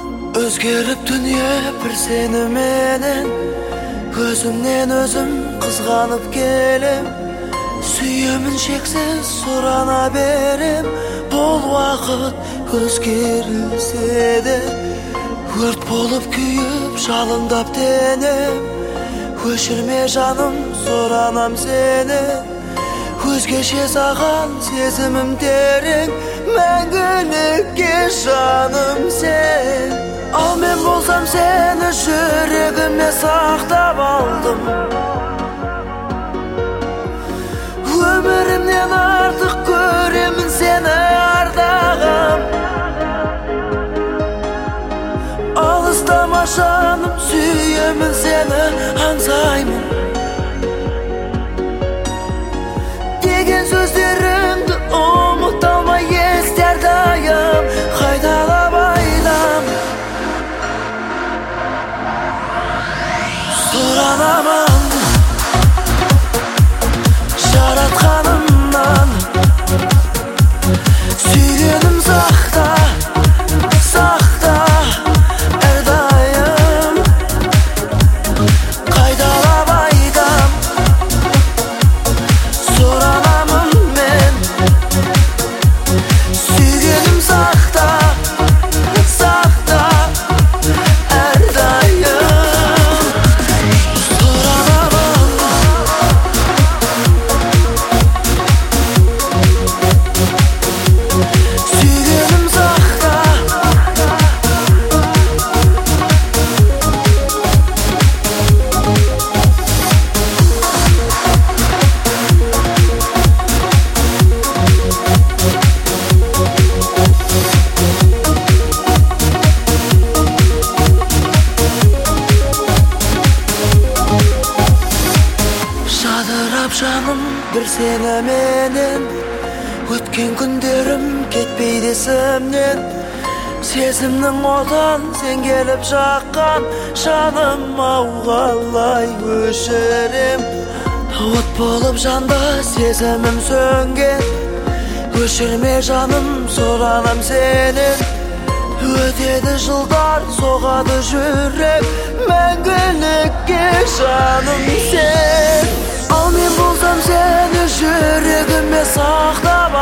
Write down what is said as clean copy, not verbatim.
Özgerip dünya bir seni menen, gözümden özüm kızganıp gelem. Süyemin şeksiz sorana berem, bol vakit özgerilse de. Ört bolup küyüp şalındap denem, köşürme canım soranam seni. Özgeçe sağan sezimim derin, мәңгілікке жаным sen. Al men bolsam seni жүрегіме сақтап алдым. Өмірімнен артық көремін сені ардағым. Алыстама жаным, сүйемін сені аңсаймын. Деген сөздерімді ұмыта алмай естер дайым, қайталап айтам. Сұранамын жаратқанымнан, сүйгенім сақта, сақта әрдайым. Қайталап айтам, сұранамын мен, сүйгенім сақта, сақта әрдайым. Жадырап жаным бір сені менен, өткен күндерім кетпейді есімнен. Сезімнің отан сен келіп жаққан, жаным ау қалай өшірем. От болып жанды сезімім сөнген, өшірме жаным соранам сенен. Өтеді жылдар соғады жүрек, мәңгілікке жаным сен. Ал мен болсам сені жүрегіме сақтап